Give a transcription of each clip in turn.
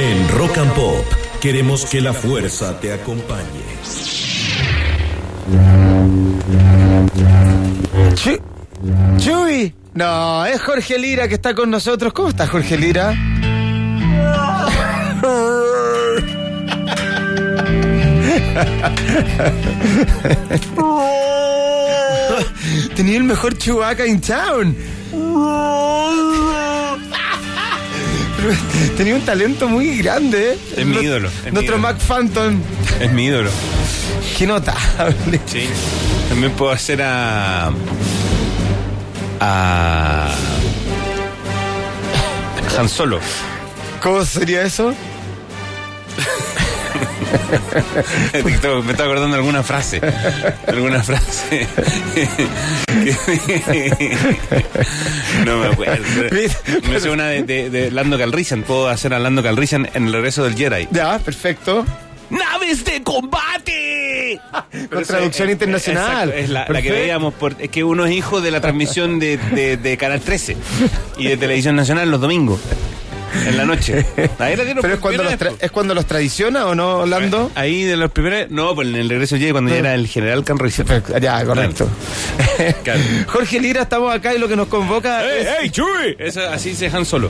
En Rock and Pop queremos que la fuerza te acompañe. Chuy. No, es Jorge Lira que está con nosotros. ¿Cómo estás, Jorge Lira? Tenía el mejor Chewbacca in town. Tenía un talento muy grande, ¿eh? Es mi ídolo. Nuestro Mac Phantom. Es mi ídolo. Qué notable. Sí. También puedo hacer a Han Solo. ¿Cómo sería eso? Me estaba acordando de alguna frase. No me acuerdo. Me sé una de Lando Calrissian. Puedo hacer a Lando Calrissian en el regreso del Jedi. Ya, perfecto. ¡Naves de combate! Con traducción internacional. Exacto, es la que veíamos. Es que uno es hijo de la transmisión de Canal 13 y de Televisión Nacional los domingos. En la noche. Ahí la dieron. Pero es cuando los traiciona, ¿o no, Lando? Ahí de los primeros. No, pues en el regreso llegué cuando ya era el general Calrissian. Ya, correcto. Claro. Jorge Lira, estamos acá y lo que nos convoca es... ¡Ey, Chuy! Eso, así se Han Solo.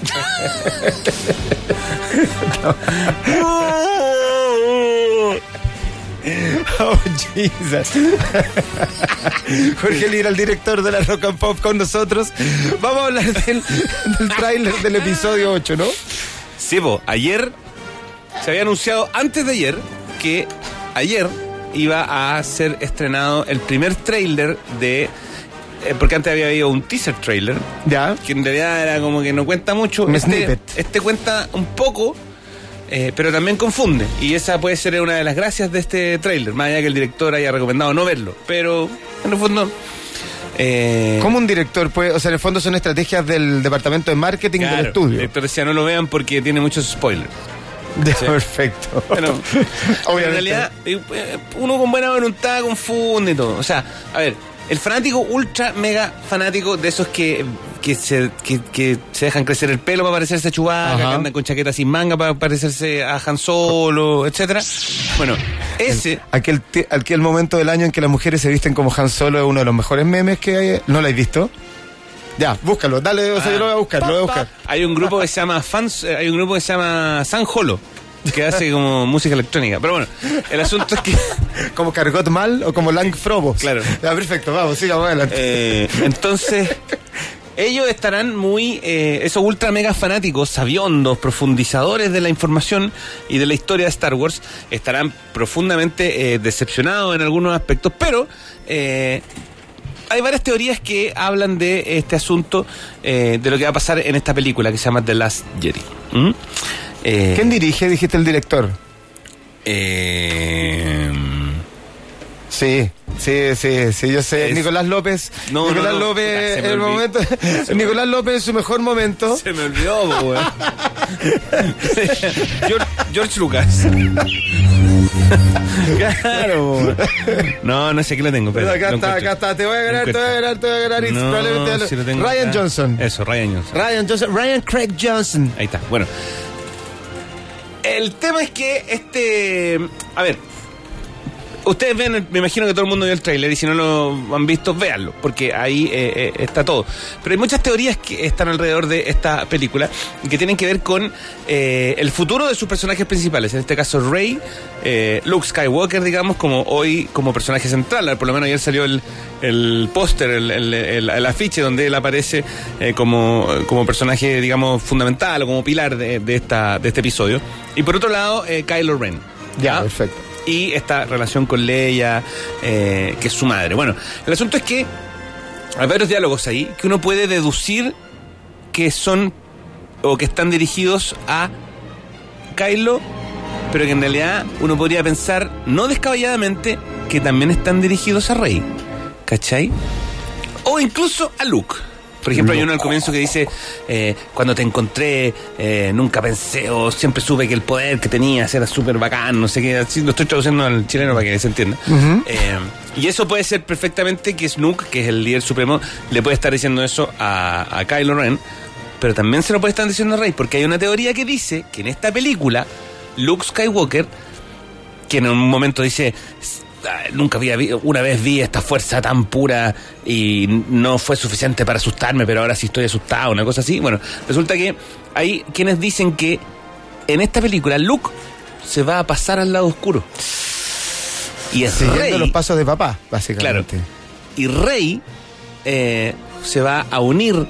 Oh, Jesus. Jorge Lira, el director de la Rock and Pop, con nosotros. Vamos a hablar del tráiler del episodio 8, ¿no? Sí, ayer se había anunciado, antes de ayer, que ayer iba a ser estrenado el primer tráiler de... porque antes había habido un teaser trailer. Ya. Que en realidad era como que no cuenta mucho. Este cuenta un poco... pero también confunde, y esa puede ser una de las gracias de este tráiler, más allá que el director haya recomendado no verlo, pero en el fondo... ¿Cómo un director puede...? O sea, en el fondo son estrategias del departamento de marketing del estudio. El director decía no lo vean porque tiene muchos spoilers. Sí. Perfecto. Bueno, en realidad uno con buena voluntad confunde y todo. O sea, a ver, el fanático ultra mega fanático de esos que se dejan crecer el pelo para parecerse a Chewbacca, que andan con chaqueta sin manga para parecerse a Han Solo, etcétera. Bueno, ese... Aquel momento del año en que las mujeres se visten como Han Solo es uno de los mejores memes que hay. ¿No lo has visto? Ya, búscalo, dale, o sea, yo lo voy a buscar, Hay un grupo que se llama San Holo, que hace como música electrónica. Pero bueno, el asunto es que... ¿Como Cargot Mal o como Lang Frobos? Claro. Ya, perfecto, vamos, sigamos adelante. Entonces... Ellos estarán muy, esos ultra mega fanáticos, sabiondos, profundizadores de la información y de la historia de Star Wars, estarán profundamente decepcionados en algunos aspectos, pero hay varias teorías que hablan de este asunto, de lo que va a pasar en esta película que se llama The Last Jedi. ¿Quién dirige? Dijiste el director. Sí, yo sé. Nicolás López. Nicolás López en el momento. Nicolás López en su mejor momento. Se me olvidó, güey. George Lucas. Claro. No sé qué lo tengo. Pero acá está. Te voy a ganar. Y no, probablemente si lo tengo Ryan acá. Johnson. Eso, Ryan Johnson. Ryan Craig Johnson. Ahí está. Bueno. El tema es que a ver, ustedes ven, me imagino que todo el mundo vio el tráiler, y si no lo han visto, véanlo, porque ahí está todo. Pero hay muchas teorías que están alrededor de esta película que tienen que ver con el futuro de sus personajes principales. En este caso Rey, Luke Skywalker, digamos, como personaje central. Por lo menos ayer salió el póster, el afiche donde él aparece como personaje, digamos, fundamental o como pilar de este episodio. Y por otro lado, Kylo Ren. Ya, perfecto. Y esta relación con Leia, que es su madre. Bueno, el asunto es que hay varios diálogos ahí que uno puede deducir que son o que están dirigidos a Kylo, pero que en realidad uno podría pensar, no descabelladamente, que también están dirigidos a Rey, ¿cachai? O incluso a Luke. Por ejemplo, hay uno al comienzo que dice, cuando te encontré, nunca pensé o siempre supe que el poder que tenías era súper bacán, no sé qué, así lo estoy traduciendo al chileno para que se entienda. Y eso puede ser perfectamente que Snoke, que es el líder supremo, le puede estar diciendo eso a Kylo Ren, pero también se lo puede estar diciendo a Rey, porque hay una teoría que dice que en esta película, Luke Skywalker, que en un momento dice, nunca una vez vi esta fuerza tan pura y no fue suficiente para asustarme, pero ahora sí estoy asustado, una cosa así. Bueno, resulta que hay quienes dicen que en esta película Luke se va a pasar al lado oscuro. Y es siguiendo Rey, los pasos de papá, básicamente. claro, y Rey se va a unir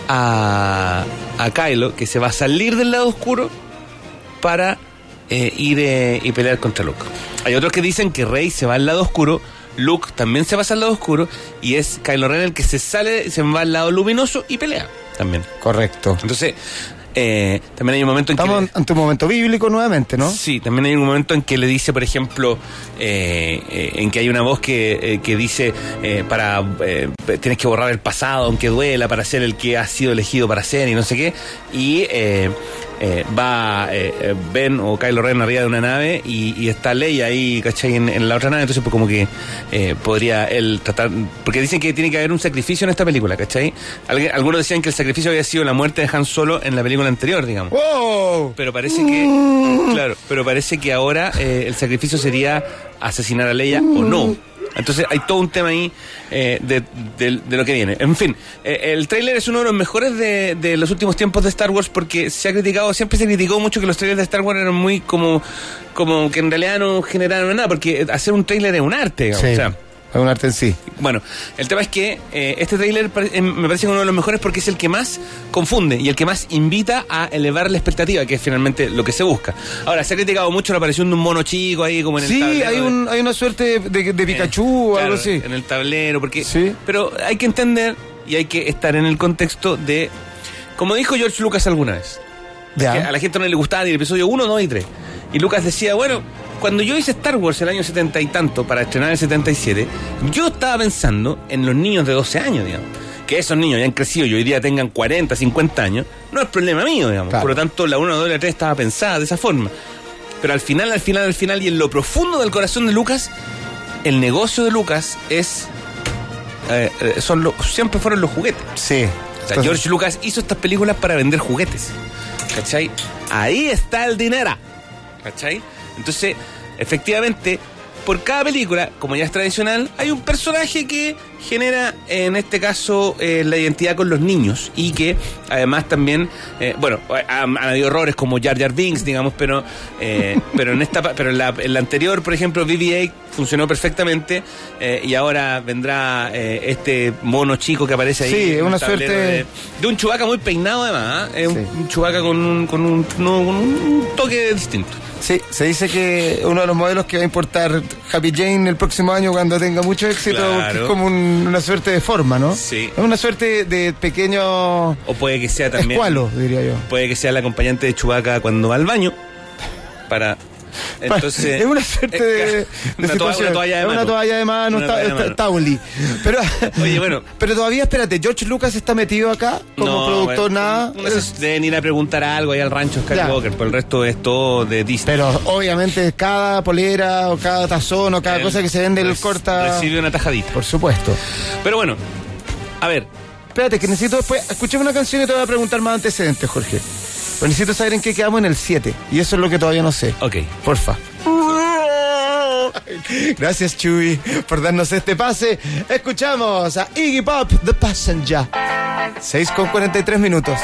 a Kylo, que se va a salir del lado oscuro para ir y pelear contra Luke. Hay otros que dicen que Rey se va al lado oscuro, Luke también se va al lado oscuro, y es Kylo Ren el que se va al lado luminoso y pelea también. Correcto. Entonces, también hay un momento en que... Estamos ante un momento bíblico nuevamente, ¿no? Sí, también hay un momento en que le dice, por ejemplo, en que hay una voz que dice tienes que borrar el pasado aunque duela para ser el que ha sido elegido para ser y no sé qué, y va Ben o Kylo Ren arriba de una nave y está Leia ahí, ¿cachai? En la otra nave, entonces pues como que podría él tratar, porque dicen que tiene que haber un sacrificio en esta película, ¿cachai? Algunos decían que el sacrificio había sido la muerte de Han Solo en la película anterior, digamos. ¡Wow! Pero parece que ahora el sacrificio sería asesinar a Leia o no. Entonces hay todo un tema ahí de lo que viene. En fin, el tráiler es uno de los mejores de los últimos tiempos de Star Wars, porque siempre se criticó mucho que los trailers de Star Wars eran muy como que en realidad no generaron nada, porque hacer un tráiler es un arte, digamos. Sí. O sea, Es un arte en sí. bueno, el tema es que este tráiler me parece uno de los mejores porque es el que más confunde y el que más invita a elevar la expectativa, que es finalmente lo que se busca. Ahora, se ha criticado mucho la aparición de un mono chico ahí como en el tablero. Sí, hay una suerte de Pikachu o algo así. En el tablero, porque... Sí. Pero hay que entender y hay que estar en el contexto de... Como dijo George Lucas alguna vez, Ya. que a la gente no le gustaba ni el episodio 1, 2 y 3. Y Lucas decía, bueno... Cuando yo hice Star Wars el año 70 y tanto, para estrenar el 77, yo estaba pensando en los niños de 12 años, digamos. Que esos niños ya han crecido y hoy día tengan 40, 50 años, no es problema mío, digamos. Claro. Por lo tanto, la 1, 2 y la 3 estaba pensada de esa forma. Pero al final, y en lo profundo del corazón de Lucas, el negocio de Lucas es... siempre fueron los juguetes. Sí. O sea, George Lucas hizo estas películas para vender juguetes. ¿Cachai? Ahí está el dinero. ¿Cachai? Entonces, efectivamente, por cada película, como ya es tradicional, hay un personaje que genera, en este caso, la identidad con los niños y que, además, también, han habido errores como Jar Jar Binks, digamos, pero en la anterior, por ejemplo, BB-8 funcionó perfectamente, y ahora vendrá este mono chico que aparece ahí. Sí, es una suerte de un Chewbacca muy peinado, además, ¿eh? Un Chewbacca con un toque distinto. Sí, se dice que uno de los modelos que va a importar Happy Jane el próximo año cuando tenga mucho éxito, Claro. que es como una suerte de forma, ¿no? Sí. Es una suerte de pequeño O puede que sea también... escualo, diría yo. Puede que sea el acompañante de Chewbacca cuando va al baño. Entonces... Es una suerte de situación. Una toalla de Es mano. una toalla de mano, Una toalla de mano. Tauli. Pero, Oye, bueno. pero todavía, espérate, George Lucas está metido acá como productor, nada. Deben ir a preguntar algo ahí al rancho Skywalker, por el resto es todo de Disney. Pero obviamente cada polera o cada tazón o cada Él cosa que se vende, él corta. Recibe una tajadita. Por supuesto. Pero bueno, a ver, Espérate, que necesito después. Escuchemos una canción y te voy a preguntar más antecedentes, Jorge. Pero necesito saber en qué quedamos en el 7. Y eso es lo que todavía no sé. ok. Porfa. Gracias, Chuy, por darnos este pase. Escuchamos a Iggy Pop, The Passenger. 6:43.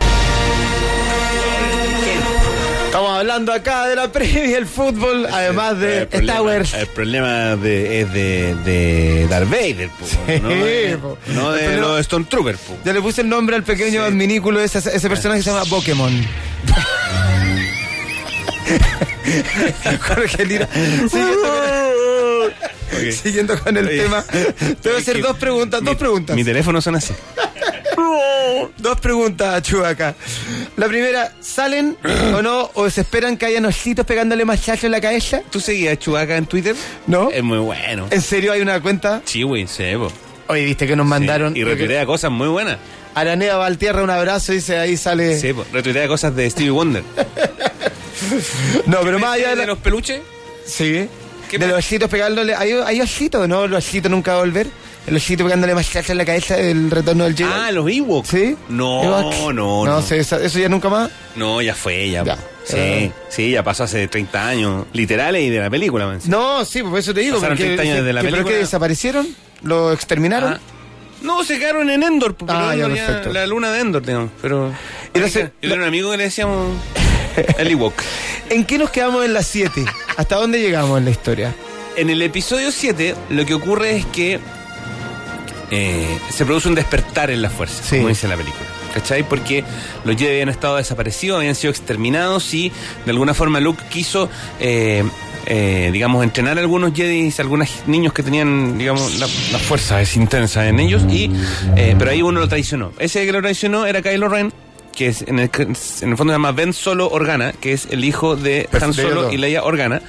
Estamos hablando acá de la previa del fútbol, además de Star Wars. El problema es de Darth Vader, po, no de los Stormtroopers. Po. Ya le puse el nombre al pequeño adminículo de ese personaje que se llama Pokémon. Jorge Lira. Siguiendo con el tema. Te voy a hacer dos preguntas. Mi teléfono suena así. Dos preguntas, Chewbacca. La primera, ¿salen o no? ¿O se esperan que hayan ositos pegándole machazo en la cabeza? ¿Tú seguías a Chewbacca en Twitter? ¿No? Es muy bueno. ¿En serio hay una cuenta? Sí, güey, sí, po. Oye, viste que nos mandaron. Sí, y retuitea cosas muy buenas. Aranea Valtierra, un abrazo, dice, ahí sale. Sí, po. Retuitea cosas de Stevie Wonder. No, pero más allá de los peluches. Sí. ¿Qué De más? los ositos pegándole. ¿Hay ositos, no? ¿Los ositos nunca va a volver? el ojito pegándole más chacha en la cabeza del retorno del Jedi. Ah, los Ewoks. ¿Sí? No. No sé, eso ya nunca más. No, ya fue, ya. Ya. Sí, ya pasó hace 30 años, literales y de la película. Man. No, sí, por eso te digo. Pasaron 30 años desde la película. ¿Pero qué, desaparecieron? ¿Lo exterminaron? Ah. No, se quedaron en Endor, porque Endor ya, perfecto. la luna de Endor, digamos. Pero yo tenía un amigo que le decíamos el Ewok. ¿En qué nos quedamos en las 7? ¿Hasta dónde llegamos en la historia? En el episodio 7, lo que ocurre es que se produce un despertar en la fuerza, como dice la película. ¿Cachai? Porque los Jedi habían estado desaparecidos, habían sido exterminados y de alguna forma Luke quiso, digamos, entrenar a algunos Jedi, a algunos niños que tenían, digamos, la fuerza es intensa en ellos, pero ahí uno lo traicionó. Ese que lo traicionó era Kylo Ren, que es en el fondo se llama Ben Solo Organa, que es el hijo de Han Solo y Leia Organa.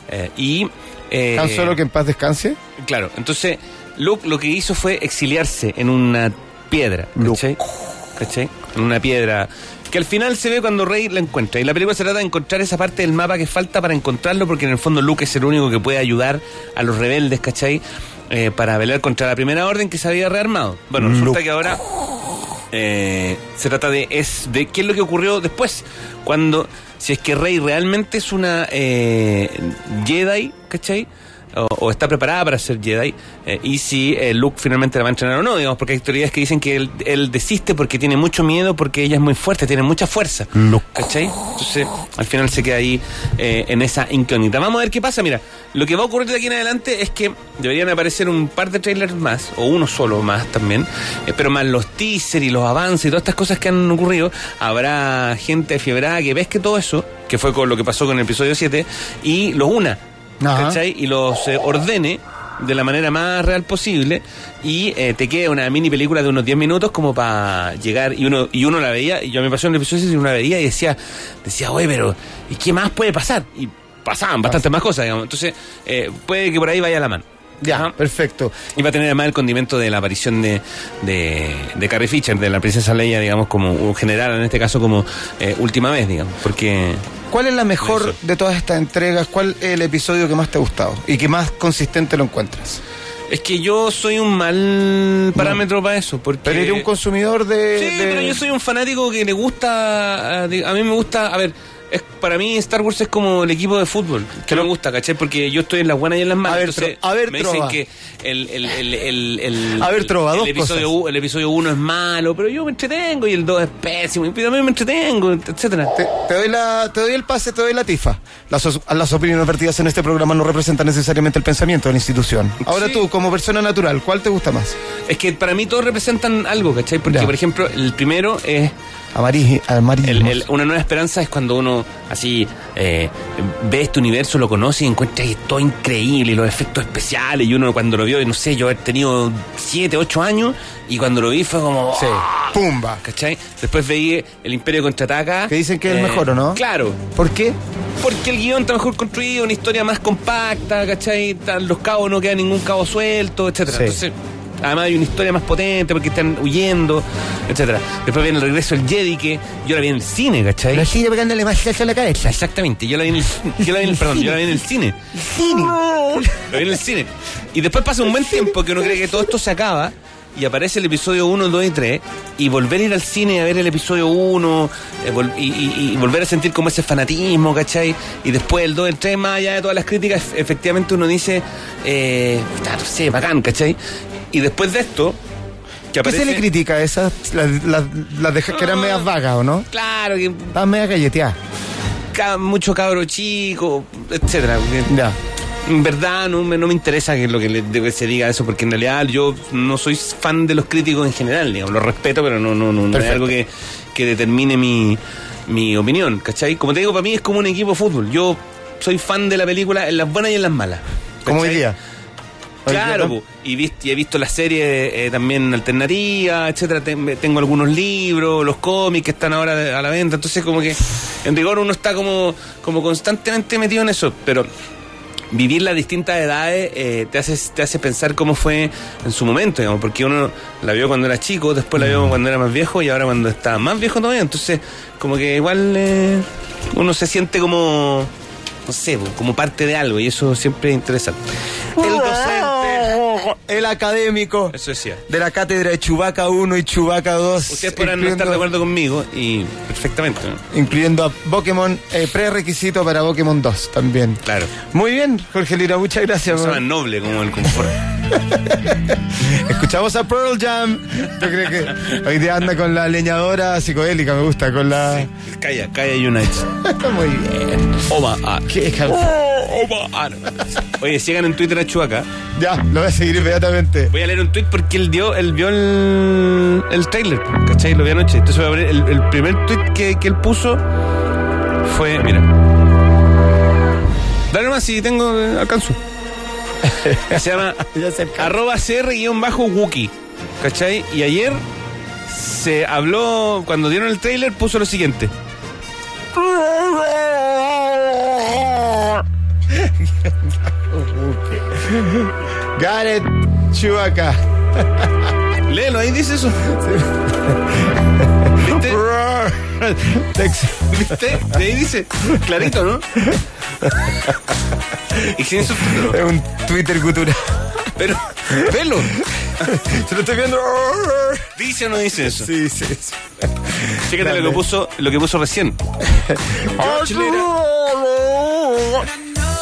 ¿Han Solo que en paz descanse? Claro, entonces Luke lo que hizo fue exiliarse en una piedra, ¿cachai? En una piedra que al final se ve cuando Rey la encuentra. Y la película se trata de encontrar esa parte del mapa que falta para encontrarlo, porque en el fondo Luke es el único que puede ayudar a los rebeldes, ¿cachai? Para pelear contra la Primera Orden que se había rearmado. Bueno, resulta que ahora se trata de qué es lo que ocurrió después, cuando, si es que Rey realmente es una Jedi, ¿cachai? O está preparada para ser Jedi, y si Luke finalmente la va a entrenar o no, digamos, porque hay teorías que dicen que él desiste porque tiene mucho miedo, porque ella es muy fuerte, tiene mucha fuerza, ¿cachai? Entonces al final se queda ahí en esa incógnita. Vamos a ver qué pasa. Mira, lo que va a ocurrir de aquí en adelante es que deberían aparecer un par de trailers más, o uno solo más también, pero más los teasers y los avances y todas estas cosas que han ocurrido. Habrá gente fiebrada que ves que todo eso, que fue con lo que pasó con el episodio 7, y los una, ¿cachai? Y los ordene de la manera más real posible, y te queda una mini película de unos 10 minutos como para llegar, y uno la veía, y yo me pasó en el episodio 7 y uno la veía y decía, oye, pero ¿y qué más puede pasar? Y pasaban bastantes más cosas, digamos. Entonces puede que por ahí vaya la mano. Ya, perfecto. Y va a tener además el condimento de la aparición de Carrie Fisher, de la princesa Leia, digamos, como un general, en este caso como última vez, digamos, porque... ¿Cuál es la mejor de todas estas entregas? ¿Cuál es el episodio que más te ha gustado y que más consistente lo encuentras? Es que yo soy un mal parámetro para eso, porque... Pero eres un consumidor de... Sí, pero yo soy un fanático que le gusta... A mí me gusta... A ver, para mí Star Wars es como el equipo de fútbol, que me gusta, ¿cachai? Porque yo estoy en las buenas y en las malas. Me dicen que el episodio 1 es malo, pero yo me entretengo, y el 2 es pésimo, y también me entretengo, etcétera. Te doy el pase, te doy la tifa. Las opiniones vertidas en este programa no representan necesariamente el pensamiento de la institución. Ahora tú, como persona natural, ¿cuál te gusta más? Es que para mí todos representan algo, ¿cachai? Porque, por ejemplo, el primero es... Amarillo. Una nueva esperanza es cuando uno así ve este universo, lo conoce y encuentra que es todo increíble, y los efectos especiales, y uno cuando lo vio, no sé, yo he tenido 7, 8 años, y cuando lo vi fue como... Sí, ¡pumba! ¿Cachai? Después veí El Imperio Contraataca. Que dicen que es el mejor, ¿o no? Claro. ¿Por qué? Porque el guión está mejor construido, una historia más compacta, ¿cachai? Los cabos, no queda ningún cabo suelto, etcétera. Sí. Entonces... Además hay una historia más potente porque están huyendo, etcétera. Después viene El Regreso del Jedi, que yo la vi en el cine, ¿cachai? La sigue pegándole más a la cabeza. Exactamente, yo la vi en el cine. La vi en el cine. Y después pasa un buen tiempo que uno cree que todo esto se acaba, y aparece el episodio 1, 2 y 3, y volver a ir al cine a ver el episodio 1, y volver a sentir como ese fanatismo, ¿cachai? Y después el 2, el 3, más allá de todas las críticas, efectivamente uno dice, no sé, bacán, ¿cachai? Y después de esto, que aparece... ¿Qué se le critica a esas? Las de que eran medias vagas, ¿o no? Claro, que... Estaban medias galleteadas. Mucho cabro chico, etcétera. Ya. En verdad no me interesa que lo que se diga eso, porque en realidad yo no soy fan de los críticos en general, digamos, los respeto, pero no es algo que determine mi opinión, ¿cachai? Como te digo, para mí es como un equipo de fútbol. Yo soy fan de la película en las buenas y en las malas, ¿cachai? Como hoy día. Claro, y he visto las series también alternativas, etcétera. Tengo algunos libros, los cómics que están ahora a la venta. Entonces, como que en rigor uno está como constantemente metido en eso. Pero vivir las distintas edades te hace pensar cómo fue en su momento, digamos, porque uno la vio cuando era chico, después la vio cuando era más viejo, y ahora cuando está más viejo todavía. Entonces, como que igual uno se siente como... no sé, como parte de algo, y eso siempre es interesante. El docente el académico Eso decía. de la cátedra de Chewbacca 1 y Chewbacca 2. Ustedes podrán no estar de acuerdo conmigo y perfectamente, ¿no? Incluyendo a Pokémon, prerequisito para Pokémon 2 también. Claro. Muy bien, Jorge Lira, muchas gracias. Eso más noble como el confort. Escuchamos a Pearl Jam. Yo creo que hoy día anda con la leñadora psicodélica, me gusta, con la... Calla United. Muy bien. Oba. ¿Qué canción? Oba. Oye, sigan en Twitter a Chewbacca. Ya, lo voy a seguir inmediatamente. Voy a leer un tweet porque él vio el trailer, ¿cachai? Lo vi anoche. Entonces voy a abrir el primer tweet que él puso fue, mira. Dale nomás si tengo, alcanzo. Se llama @cr_Wookie, ¿cachai? Y ayer se habló, cuando dieron el trailer, puso lo siguiente. Got it, Chewbacca. Léelo, ahí dice eso. ¿Viste? ¿Viste? De ahí dice, clarito, ¿no? Y sin subtítulos. Es un Twitter cultural. Pero, velo. Se lo estoy viendo. ¿Dice o no dice eso? Sí. Chécate lo que puso recién. George Lira.